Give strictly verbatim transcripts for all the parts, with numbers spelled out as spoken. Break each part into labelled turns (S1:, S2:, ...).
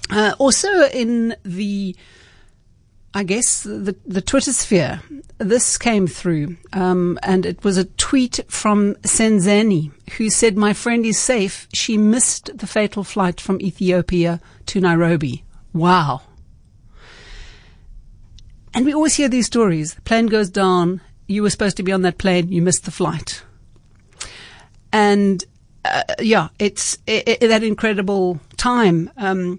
S1: Uh, also in the, I guess, the, the Twitter sphere, this came through, um, and it was a tweet from Senzani, who said, "My friend is safe. She missed the fatal flight from Ethiopia to Nairobi." Wow. And we always hear these stories. The plane goes down. You were supposed to be on that plane. You missed the flight. And, uh, yeah, it's it, it, that incredible time. Um,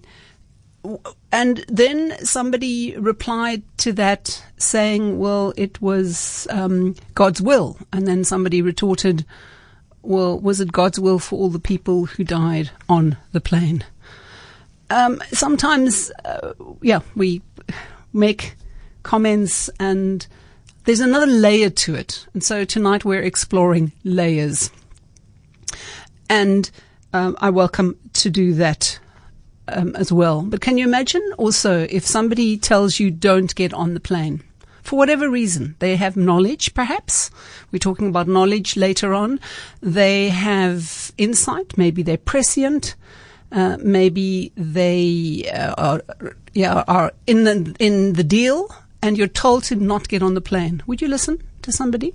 S1: And then somebody replied to that saying, well, it was um, God's will. And then somebody retorted, well, was it God's will for all the people who died on the plane? Um, sometimes, uh, yeah, we make comments and there's another layer to it. And so tonight we're exploring layers. And um, I welcome to do that Um, as well. But can you imagine also if somebody tells you don't get on the plane for whatever reason? They have knowledge, perhaps. We're talking about knowledge later on. They have insight. Maybe they're prescient. Uh, maybe they uh, are, yeah, are in the in the deal, and you're told to not get on the plane. Would you listen to somebody?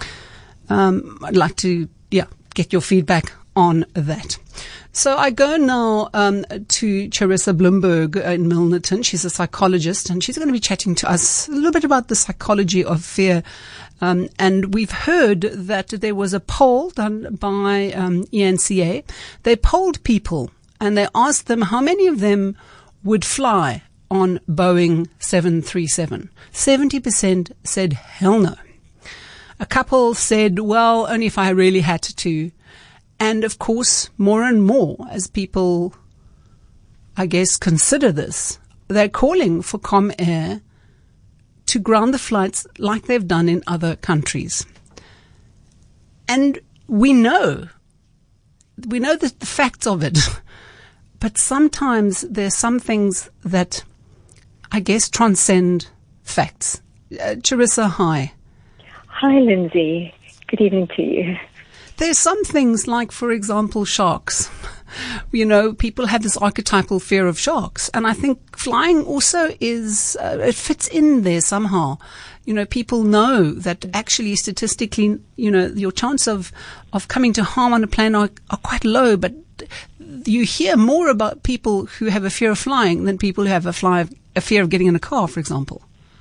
S1: Um, I'd like to, yeah, get your feedback on that. So I go now um, to Charissa Bloomberg in Milnerton. She's a psychologist, and she's going to be chatting to us a little bit about the psychology of fear. Um, and we've heard that there was a poll done by um, E N C A. They polled people, and they asked them how many of them would fly on Boeing seven thirty-seven. seventy percent said hell no. A couple said, well, only if I really had to. And, of course, more and more, as people, I guess, consider this, they're calling for Comair to ground the flights like they've done in other countries. And we know, we know the, the facts of it, but sometimes there's some things that, I guess, transcend facts. Uh, Charissa, hi.
S2: Hi, Lindsay. Good evening to you.
S1: There's some things like, for example, sharks. You know, people have this archetypal fear of sharks. And I think flying also is, uh, it fits in there somehow. You know, people know that actually statistically, you know, your chance of, of coming to harm on a plane are, are quite low. But you hear more about people who have a fear of flying than people who have a, fly, a fear of getting in a car, for example.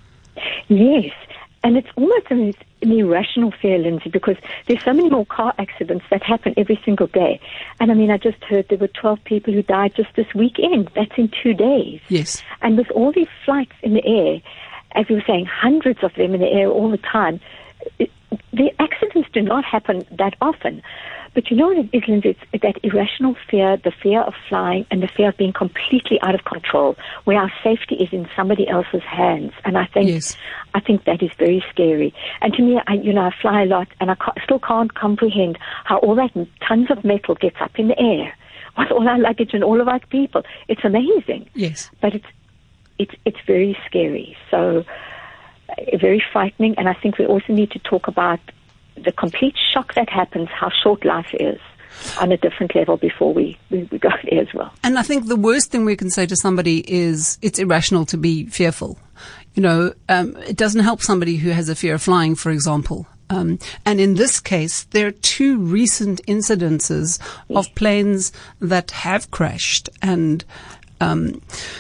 S2: Yes. And it's almost an, an irrational fear, Lindsay, because there's so many more car accidents that happen every single day. And I mean, I just heard there were twelve people who died just this weekend. That's in two days.
S1: Yes.
S2: And with all these flights in the air, as you were saying, hundreds of them in the air all the time, it, the accidents do not happen that often. But you know what it is, Lindsay? It's that irrational fear, the fear of flying, and the fear of being completely out of control, where our safety is in somebody else's hands. And I think,
S1: yes.
S2: I think that is very scary. And to me, I, you know, I fly a lot, and I ca- still can't comprehend how all that tons of metal gets up in the air with all our luggage and all of our people. It's amazing.
S1: Yes.
S2: But it's it's it's very scary. So uh, very frightening. And I think we also need to talk about the complete shock that happens, how short life is, on a different level before we, we, we go there as well.
S1: And I think the worst thing we can say to somebody is it's irrational to be fearful. You know, um, it doesn't help somebody who has a fear of flying, for example. Um, and in this case, there are two recent incidences yes. of planes that have crashed. And, um,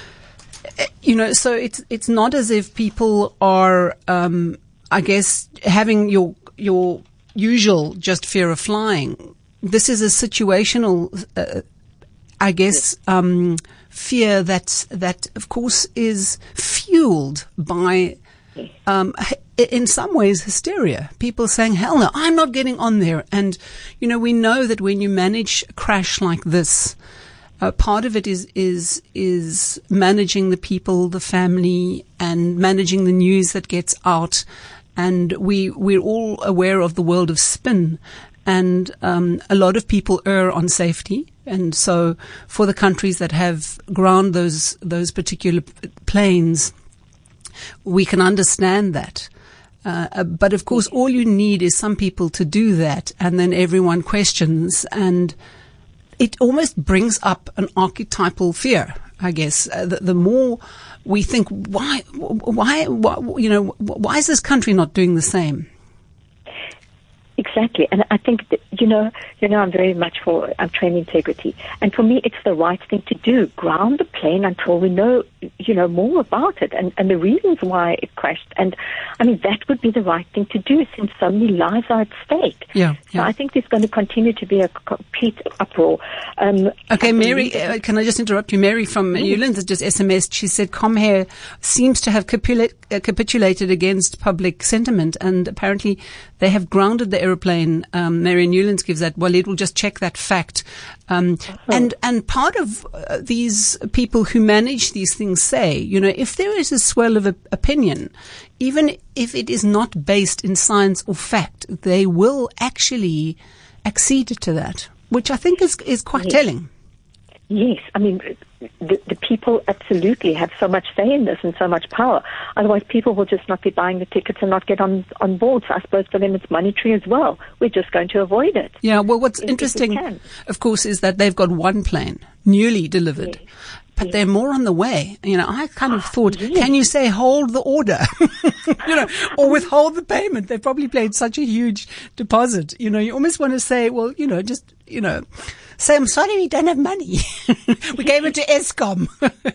S1: you know, so it's, it's not as if people are, um, I guess, having your your usual just fear of flying. This is a situational, uh, I guess, um, fear that, that of course is fueled by, um, in some ways hysteria. People saying, hell no, I'm not getting on there. And, you know, we know that when you manage a crash like this, Uh, part of it is, is, is managing the people, the family, and managing the news that gets out. And we, we're all aware of the world of spin. And, um, a lot of people err on safety. And so for the countries that have ground those, those particular planes, we can understand that. Uh, but of course, all you need is some people to do that. And then everyone questions, and it almost brings up an archetypal fear. I guess, uh, the, the more we think, why, why, why, you know, why is this country not doing the same?
S2: Exactly, and I think that, you know, you know, I'm very much for um, train integrity, and for me, it's the right thing to do. Ground the plane until we know, you know, more about it, and and the reasons why it crashed. And I mean, that would be the right thing to do, since so many lives are at stake.
S1: Yeah.
S2: So
S1: yeah.
S2: I think there's going to continue to be a complete uproar. Um,
S1: okay, Mary, uh, can I just interrupt you? Mary from mm-hmm. Newlands has just S M S'd. She said Comair seems to have capitula- uh, capitulated against public sentiment, and apparently they have grounded the aeroplane. Um, Mary Newlands gives that, well, it will just check that fact. Um, oh. and, and part of uh, these people who manage these things say, you know, if there is a swell of a, opinion, even if it is not based in science or fact, they will actually accede to that, which I think is, is quite
S2: yes.
S1: telling.
S2: Yes, I mean, the, the people absolutely have so much say in this and so much power. Otherwise, people will just not be buying the tickets and not get on, on board. So I suppose for them it's monetary as well. We're just going to avoid it.
S1: Yeah, well, what's if, interesting, if of course, is that they've got one plane newly delivered. Yes. But yes. they're more on the way. You know, I kind of thought, yes. can you say hold the order? you know, or withhold the payment? They've probably paid such a huge deposit. You know, you almost want to say, well, you know, just, you know, say, I'm sorry, we don't have money. we gave it to Eskom.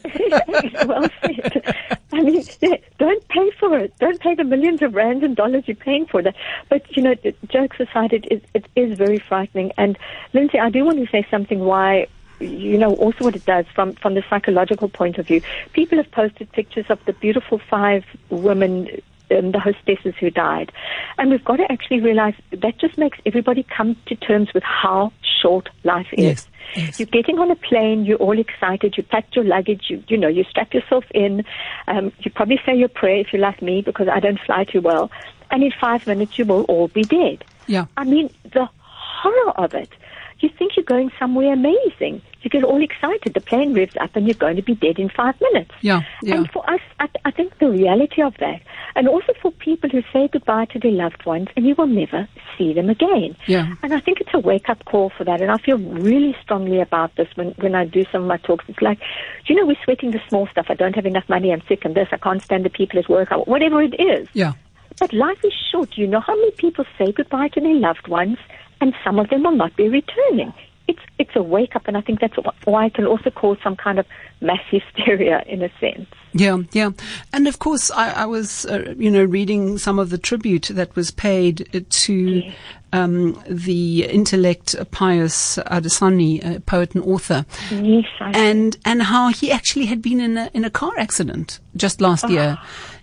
S2: Well said. I mean, don't pay for it. Don't pay the millions of rands and dollars you're paying for that. But, you know, jokes aside, it is, it is very frightening. And, Lindsay, I do want to say something why, you know, also what it does from, from the psychological point of view. People have posted pictures of the beautiful five women, um, the hostesses who died. And we've got to actually realize that just makes everybody come to terms with how short life is.
S1: Yes. Yes.
S2: You're getting on a plane, you're all excited, you packed your luggage, you you know, you strap yourself in, um, you probably say your prayer if you're like me, because I don't fly too well, and in five minutes you will all be dead.
S1: Yeah.
S2: I mean, the horror of it. You think you're going somewhere amazing. You get all excited. The plane revs up and you're going to be dead in five minutes.
S1: Yeah, yeah.
S2: And for us, I, I think the reality of that, and also for people who say goodbye to their loved ones and you will never see them again.
S1: Yeah.
S2: And I think it's a wake-up call for that. And I feel really strongly about this when, when I do some of my talks. It's like, you know, we're sweating the small stuff. I don't have enough money. I'm sick and this. I can't stand the people at work. Whatever it is.
S1: Yeah.
S2: But life is short. You know how many people say goodbye to their loved ones, and some of them will not be returning. It's it's a wake-up, and I think that's why it can also cause some kind of mass hysteria in a sense.
S1: Yeah, yeah. And of course, I, I was, uh, you know, reading some of the tribute that was paid to
S2: Yes.
S1: um, the intellect Pius Adesanya, a poet and author.
S2: Yes, I
S1: and and how he actually had been in a in a car accident just last
S2: Oh,
S1: year.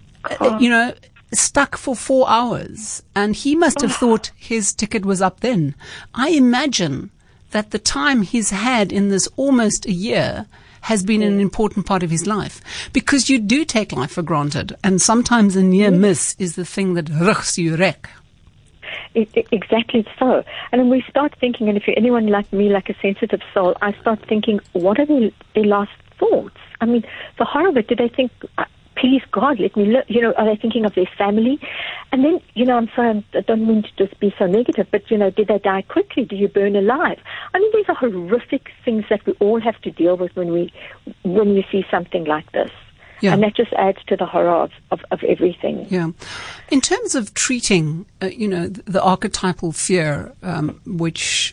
S1: Uh, you know, stuck for four hours, and he must have thought his ticket was up then. I imagine that the time he's had in this almost a year has been an important part of his life, because you do take life for granted, and sometimes a near miss is the thing that rugs you wreck.
S2: It, it, exactly so. And then we start thinking, and if you're anyone like me, like a sensitive soul, I start thinking, what are their, their last thoughts? I mean, the horror of it, did they think, uh, please God, let me live? You know, are they thinking of their family? And then, you know, I'm sorry, I don't mean to just be so negative, but, you know, did they die quickly? Do you burn alive? I mean, these are horrific things that we all have to deal with when we, when we see something like this.
S1: Yeah.
S2: And that just adds to the horror of, of, of everything.
S1: Yeah. In terms of treating, uh, you know, the, the archetypal fear, um, which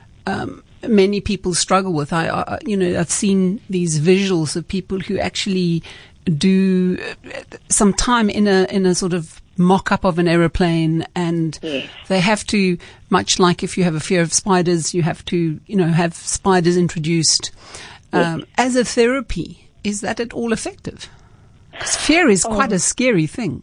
S1: um, many people struggle with, I, I, you know, I've seen these visuals of people who actually do some time in a in a sort of mock-up of an aeroplane, and
S2: yes.
S1: they have to, much like if you have a fear of spiders, you have to, you know, have spiders introduced um, yes. as a therapy. Is that at all effective? Because fear is quite oh. a scary thing.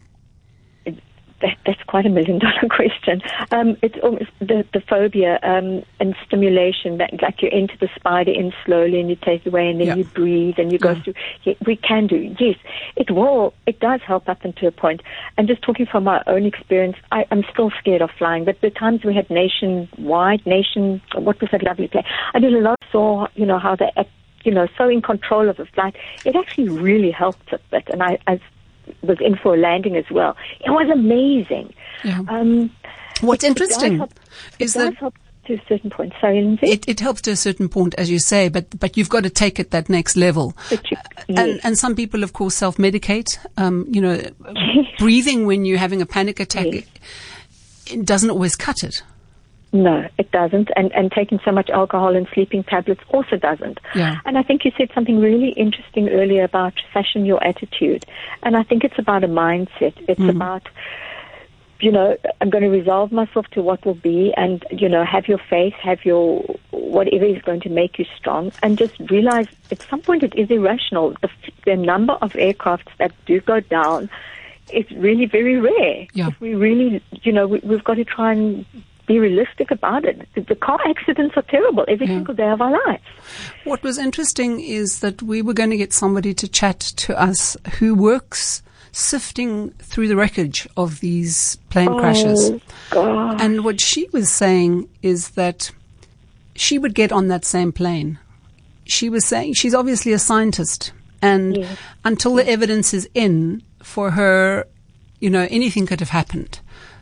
S2: That, that's quite a million dollar question. Um, it's almost the, the phobia um, and stimulation, that like you enter the spider in slowly and you take it away and then
S1: yeah.
S2: you breathe and you go
S1: yeah.
S2: through. Yeah, we can do, yes. It will, it does help up until a point. And just talking from my own experience, I, I'm still scared of flying, but the times we had nationwide, nation, what was that lovely place? I did a lot, saw, you know, how they act, you know, so in control of the flight. It actually really helped a bit. And I, I was in for a landing as well. It was amazing.
S1: Yeah.
S2: Um,
S1: What's
S2: it,
S1: interesting
S2: it help,
S1: is
S2: it
S1: that
S2: help, to a certain point. Sorry, Lindsay?
S1: It, it helps to a certain point, as you say, but but you've got to take it that next level.
S2: But you,
S1: uh,
S2: yes.
S1: and, and some people, of course, self-medicate. Um, you know, breathing when you're having a panic attack,
S2: Yes.
S1: it, it doesn't always cut it.
S2: No, it doesn't. And, and taking so much alcohol and sleeping tablets also doesn't.
S1: Yeah.
S2: And I think you said something really interesting earlier about fashion your attitude. And I think it's about a mindset. It's
S1: Mm.
S2: about, you know, I'm going to resolve myself to what will be and, you know, have your faith, have your whatever is going to make you strong, and just realize at some point it is irrational. The, the number of aircrafts that do go down is really very rare.
S1: Yeah.
S2: If we really, you know, we, we've got to try and be realistic about it. The, the car accidents are terrible every
S1: Yeah.
S2: single day of our lives.
S1: What was interesting is that we were going to get somebody to chat to us who works sifting through the wreckage of these plane crashes.
S2: Oh, God.
S1: And what she was saying is that she would get on that same plane. She was saying she's obviously a scientist, and
S2: Yes.
S1: until the evidence is in for her, you know, anything could have happened.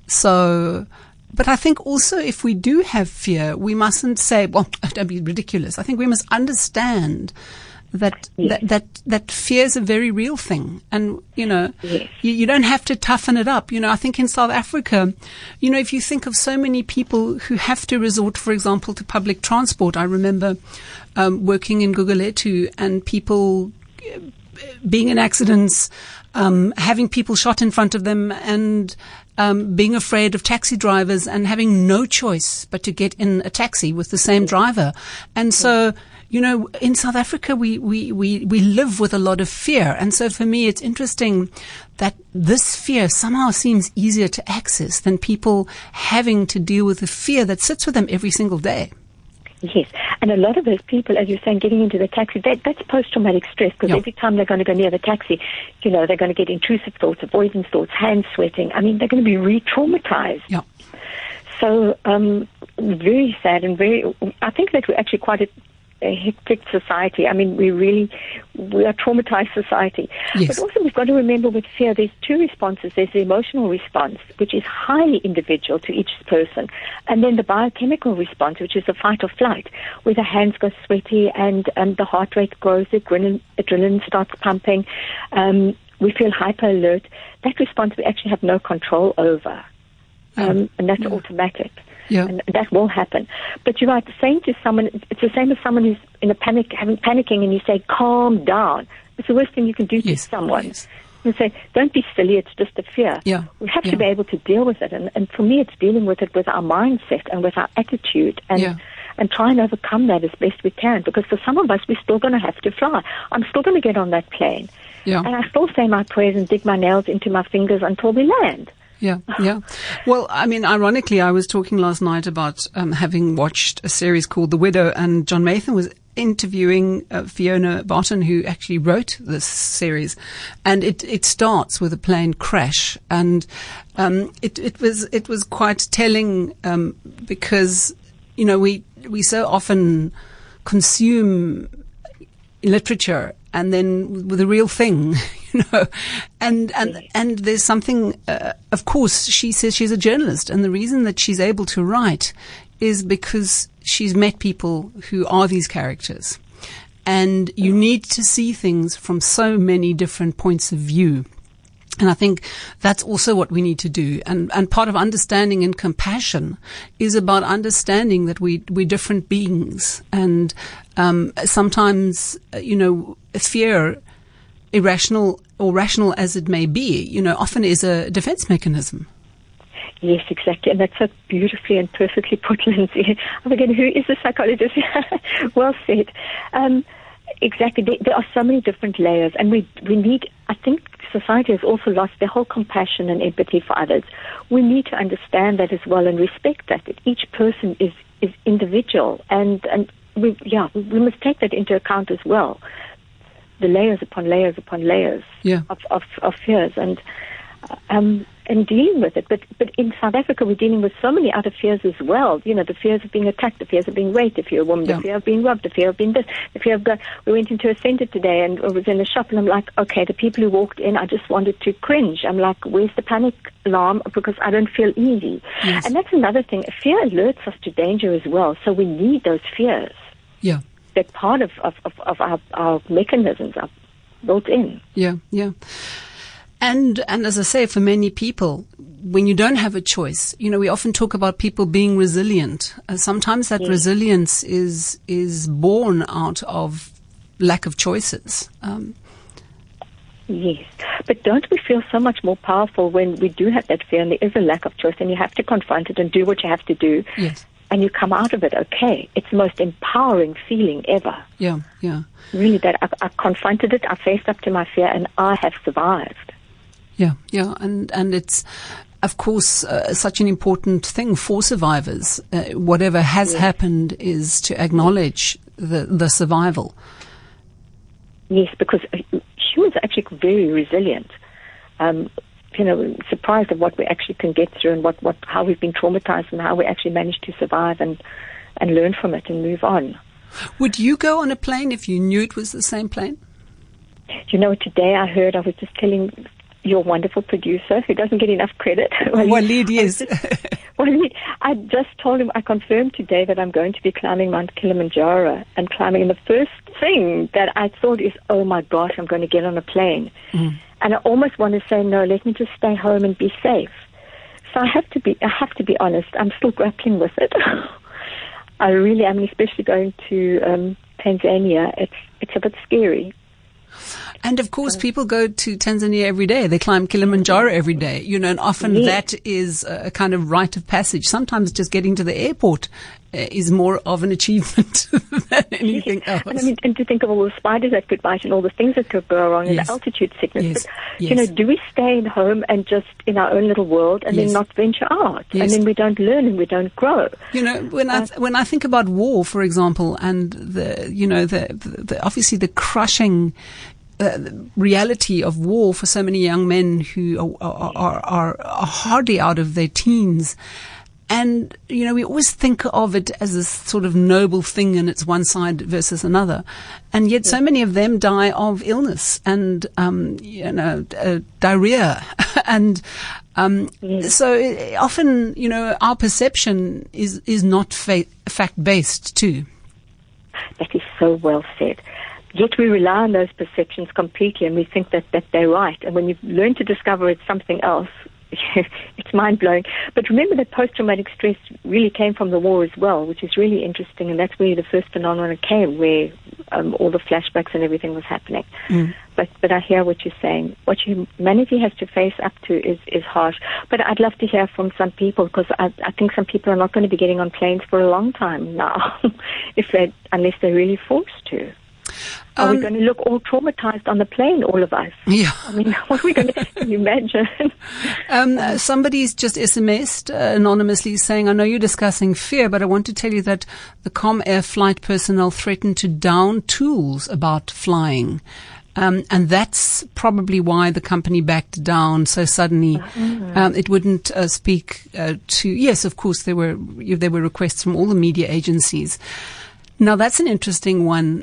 S1: So, but I think also if we do have fear, we mustn't say, well, don't be ridiculous. I think we must understand that
S2: Yes.
S1: that, that that fear is a very real thing, and you know,
S2: Yes.
S1: you, you don't have to toughen it up. You know, I think in South Africa, you know, if you think of so many people who have to resort, for example, to public transport. I remember um, working in Gugulethu and people uh, being in accidents, um, having people shot in front of them, and um, being afraid of taxi drivers and having no choice but to get in a taxi with the same driver. And so, you know, in South Africa, we, we, we, we live with a lot of fear. And so for me, it's interesting that this fear somehow seems easier to access than people having to deal with the fear that sits with them every single day.
S2: Yes, and a lot of those people, as you're saying, getting into the taxi, that, that's post-traumatic stress, because
S1: Yeah.
S2: every time they're going to go near the taxi, you know, they're going to get intrusive thoughts, avoidance thoughts, hand sweating. I mean, they're going to be re-traumatized.
S1: Yeah.
S2: So, um, very sad and very, I think that we're actually quite a, a hectic society. I mean, we really, we are a traumatized society.
S1: Yes.
S2: But also we've got to remember with fear, there's two responses. There's the emotional response, which is highly individual to each person. And then the biochemical response, which is the fight or flight, where the hands go sweaty and um, the heart rate grows, the adrenaline, adrenaline starts pumping. Um, we feel hyper alert. That response we actually have no control over. Um, and that's
S1: Yeah.
S2: automatic.
S1: Yeah.
S2: And that will happen. But you're right, saying to someone, it's the same as someone who's in a panic, having panicking, and you say, calm down. It's the worst thing you can do to
S1: Yes,
S2: someone.
S1: yes.
S2: You say, don't be silly, it's just a fear.
S1: Yeah,
S2: We have
S1: yeah.
S2: to be able to deal with it. And, and for me, it's dealing with it with our mindset and with our attitude and,
S1: Yeah.
S2: and try and overcome that as best we can. Because for some of us, we're still going to have to fly. I'm still going to get on that plane.
S1: Yeah.
S2: And I still say my prayers and dig my nails into my fingers until we land.
S1: Yeah, yeah. Well, I mean, ironically, I was talking last night about um, having watched a series called The Widow, and John Mathan was interviewing uh, Fiona Barton, who actually wrote this series, and it, it starts with a plane crash, and um, it, it was it was quite telling um, because you know we we so often consume literature and then with the real thing, you know, and and and there's something. Uh, of course, she says she's a journalist, and the reason that she's able to write is because she's met people who are these characters, and you need to see things from so many different points of view. And I think that's also what we need to do. And, and part of understanding and compassion is about understanding that we, we're different beings. And, um, sometimes, uh, you know, fear, irrational or rational as it may be, you know, often is a defense mechanism.
S2: Yes, exactly. And that's so beautifully and perfectly put, Lindsay. I forget who is the psychologist. Well said. Um, exactly. There, there are so many different layers, and we we need, I think society has also lost their whole compassion and empathy for others. We need to understand that as well and respect that, that each person is, is individual. And, and we, yeah, we must take that into account as well. The layers upon layers upon layers
S1: Yeah.
S2: of, of, of fears. And um, and dealing with it. But but in South Africa, we're dealing with so many other fears as well. You know, the fears of being attacked, the fears of being raped, the fear of women,
S1: yeah.
S2: the fear of being robbed, the fear of being this, the fear of going. We went into a center today and I was in a shop and I'm like, okay, the people who walked in, I just wanted to cringe. I'm like, where's the panic alarm? Because I don't feel easy.
S1: Yes.
S2: And that's another thing. Fear alerts us to danger as well. So we need those fears.
S1: Yeah.
S2: They're part of, of, of, of our, our mechanisms are built in.
S1: Yeah, yeah. And and as I say, for many people, when you don't have a choice, you know, we often talk about people being resilient. Uh, sometimes that
S2: yes.
S1: resilience is is born out of lack of choices. Um,
S2: yes. But don't we feel so much more powerful when we do have that fear and there is a lack of choice and you have to confront it and do what you have to do?
S1: Yes.
S2: And you come out of it okay. It's the most empowering feeling ever.
S1: Yeah, yeah.
S2: Really, that I, I confronted it, I faced up to my fear, and I have survived.
S1: Yeah, yeah, and and it's, of course, uh, such an important thing for survivors. Uh, whatever has
S2: yes.
S1: happened is to acknowledge the the survival.
S2: Yes, because humans are actually very resilient. Um, you know, surprised at what we actually can get through and what, what how we've been traumatized and how we actually managed to survive and and learn from it and move on.
S1: Would you go on a plane if you knew it was the same plane?
S2: You know, today I heard, I was just telling your wonderful producer, who doesn't get enough credit.
S1: Waleed, yes.
S2: Waleed, I just told him, I confirmed today that I'm going to be climbing Mount Kilimanjaro and climbing. And the first thing that I thought is, oh my gosh, I'm going to get on a plane. Mm. And I almost want to say, no, let me just stay home and be safe. So I have to be, I have to be honest, I'm still grappling with it. I really am, especially going to um, Tanzania. It's it's a bit scary.
S1: And of course, people go to Tanzania every day. They climb Kilimanjaro every day, you know, and often
S2: yes.
S1: that is a kind of rite of passage. Sometimes just getting to the airport uh, is more of an achievement than anything
S2: yes.
S1: else.
S2: And I mean, and to think of all the spiders that could bite and all the things that could go wrong, yes. and the altitude sickness.
S1: Yes.
S2: But,
S1: yes.
S2: you know, do we stay at home and just in our own little world and yes. then not venture out?
S1: Yes.
S2: And then we don't learn and we don't grow.
S1: You know, when uh, I th- when I think about war, for example, and the you know the, the, the obviously the crushing Uh, the reality of war for so many young men who are, are, are, are hardly out of their teens. And, you know, we always think of it as a sort of noble thing and it's one side versus another. And yet so many of them die of illness and, um, you know, uh, diarrhea. and, um, yes. so it, often, you know, our perception is, is not fa- fact-based too.
S2: That is so well said. Yet we rely on those perceptions completely and we think that, that they're right. And when you learn to discover it's something else, it's mind-blowing. But remember that post-traumatic stress really came from the war as well, which is really interesting. And that's where the first phenomenon came, where um, all the flashbacks and everything was happening. Mm. But but I hear what you're saying. What humanity has to face up to is, is harsh. But I'd love to hear from some people, because I, I think some people are not going to be getting on planes for a long time now, if they unless they're really forced to. Are um, we going to look all traumatized on the plane, all of us?
S1: Yeah.
S2: I mean, what are we going to can you imagine?
S1: Um, uh, somebody's just S M S'd uh, anonymously saying, I know you're discussing fear, but I want to tell you that the ComAir flight personnel threatened to down tools about flying. Um, and that's probably why the company backed down so suddenly. Mm-hmm. Um, it wouldn't uh, speak uh, to, yes, of course, there were, there were requests from all the media agencies. Now, that's an interesting one.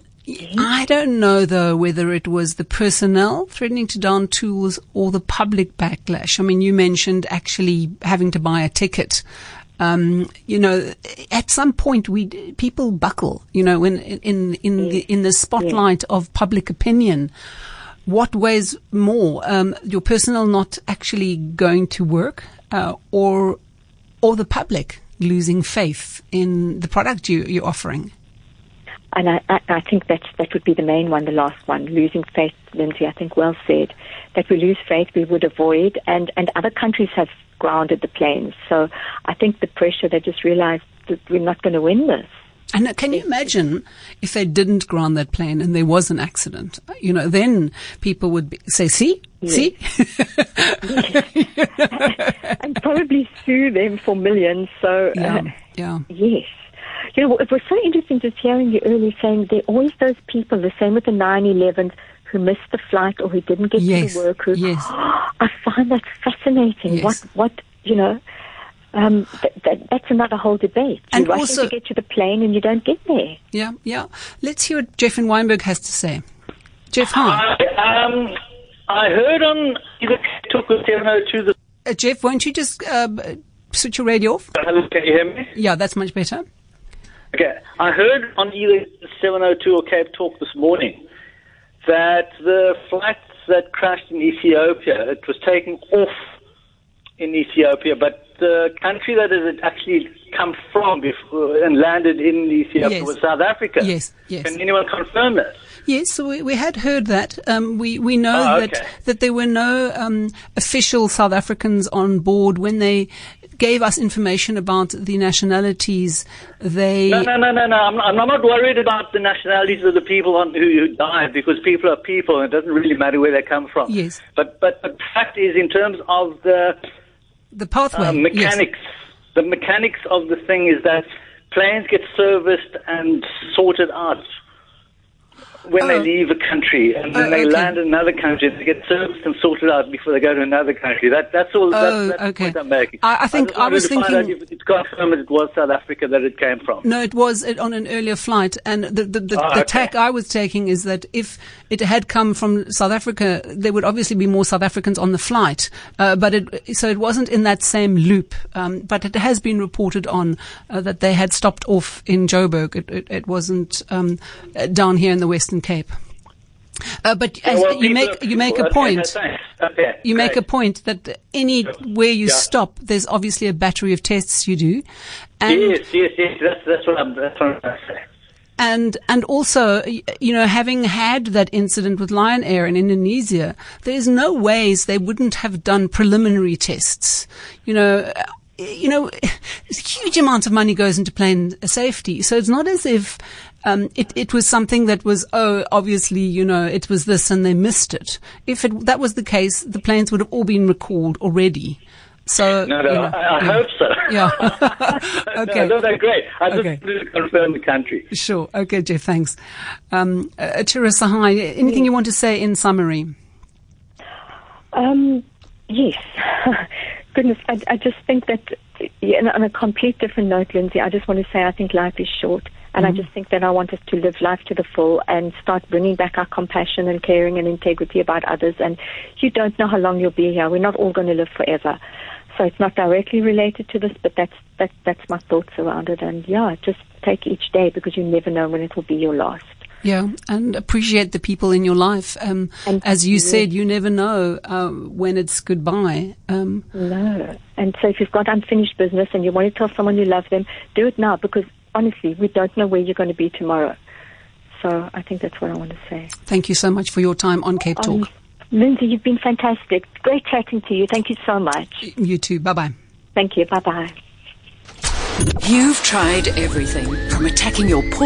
S1: I don't know, though, whether it was the personnel threatening to down tools or the public backlash. I mean, you mentioned actually having to buy a ticket. Um, you know, at some point, we people buckle. You know, when in in the, in the spotlight of public opinion, what weighs more? Um, your personnel not actually going to work, uh, or or the public losing faith in the product you, you're offering?
S2: And I, I, I think that's, that would be the main one, the last one, losing faith, Lindsay. I think well said. That we lose faith, we would avoid, and, and other countries have grounded the planes. So I think the pressure, they just realized that we're not going to win this.
S1: And can you imagine if they didn't ground that plane and there was an accident? You know, then people would be, say, see?
S2: Yes.
S1: See?
S2: Yes. And probably sue them for millions. So,
S1: yeah,
S2: uh,
S1: yeah.
S2: Yes. You know, it was so interesting just hearing you earlier saying there are always those people, the same with the nine eleven, who missed the flight or who didn't get
S1: yes.
S2: to the work. Who,
S1: yes.
S2: I find that fascinating.
S1: Yes.
S2: What, what, you know, um, th- th- that's another whole debate.
S1: And
S2: You're
S1: also,
S2: rushing to get to the plane and you don't get there.
S1: Yeah, yeah. Let's hear what Jeff in Wynberg has to say. Jeff, hi.
S3: Hi, um, I heard on either talk with seven oh two the...
S1: Uh, Jeff, won't you just uh, switch your radio off?
S3: Hello, can you hear me?
S1: Yeah, that's much better.
S3: Okay. I heard on either seven oh two or Cape Talk this morning that the flights that crashed in Ethiopia, it was taken off in Ethiopia, but the country that it had actually come from before, and landed in Ethiopia
S1: Yes.
S3: was South Africa.
S1: Yes, yes.
S3: Can anyone confirm that?
S1: Yes, so we, we had heard that. Um, we we know
S3: Oh,
S1: that
S3: okay.
S1: that there were no um, official South Africans on board when they gave us information about the nationalities. They
S3: No, no, no, no, no. I'm, I'm not worried about the nationalities of the people on, who, who died, because people are people, and it doesn't really matter where they come from.
S1: Yes.
S3: But but the fact is, in terms of the
S1: the pathway
S3: uh,
S1: yes.
S3: mechanics, the mechanics of the thing is that planes get serviced and sorted out when
S1: Oh.
S3: they leave a country, and when
S1: Oh,
S3: they
S1: okay.
S3: land in another country, they get serviced and sorted out before they go to another country. That that's all.
S1: Oh,
S3: that's, that's
S1: okay.
S3: the point I'm making.
S1: I- I think
S3: just
S1: I
S3: wanted
S1: was
S3: to find
S1: thinking-
S3: out if it's confirmed it was South Africa that it came from.
S1: No, it was uh, on an earlier flight, and the the, the,
S3: Oh,
S1: the
S3: okay.
S1: tack I was taking is that if it had come from South Africa, there would obviously be more South Africans on the flight, uh, but it so it wasn't in that same loop. Um, but it has been reported on uh, that they had stopped off in Joburg. It, it, it wasn't um, uh, down here in the Western Cape. Uh, but as
S3: Well,
S1: you
S3: people
S1: make
S3: are
S1: you make
S3: people.
S1: a
S3: Okay,
S1: point.
S3: no, thanks. Okay,
S1: You make a
S3: great.
S1: point that anywhere you
S3: Yeah.
S1: stop, there's obviously a battery of tests you do, and
S3: Yes, yes, yes. That's that's what I'm. That's what I'm saying.
S1: and and also, y- you know, having had that incident with Lion Air in Indonesia, there's no ways they wouldn't have done preliminary tests. You know. uh, You know, a huge amount of money goes into plane safety, so it's not as if um, it, it was something that was, oh, obviously, you know, it was this and they missed it. If it, that was the case, the planes would have all been recalled already. So,
S3: No, no,
S1: you know,
S3: I, I
S1: yeah.
S3: hope so.
S1: Yeah. Okay.
S3: No, no, they're great. I just
S1: Okay.
S3: wanted to confirm the country.
S1: Sure. Okay, Jeff, thanks. Um, uh, Teresa, hi. Anything you want to say in summary?
S2: Um, yes. Goodness, I, I just think that, yeah, on a complete different note, Lindsay, I just want to say I think life is short. And
S1: Mm-hmm.
S2: I just think that I want us to live life to the full and start bringing back our compassion and caring and integrity about others. And you don't know how long you'll be here. We're not all going to live forever. So it's not directly related to this, but that's, that, that's my thoughts around it. And yeah, just take each day, because you never know when it will be your last.
S1: Yeah, and appreciate the people in your life. Um,
S2: And-
S1: as you
S2: yes.
S1: said, you never know uh, when it's goodbye. Um,
S2: No. And so if you've got unfinished business and you want to tell someone you love them, do it now, because honestly, we don't know where you're going to be tomorrow. So I think that's what I want to say.
S1: thank you so much for your time on Cape Talk.
S2: Um, Lindsay, you've been fantastic. Great chatting to you. Thank you so much.
S1: You too. Bye-bye.
S2: Thank you. Bye-bye.
S4: You've tried everything from attacking your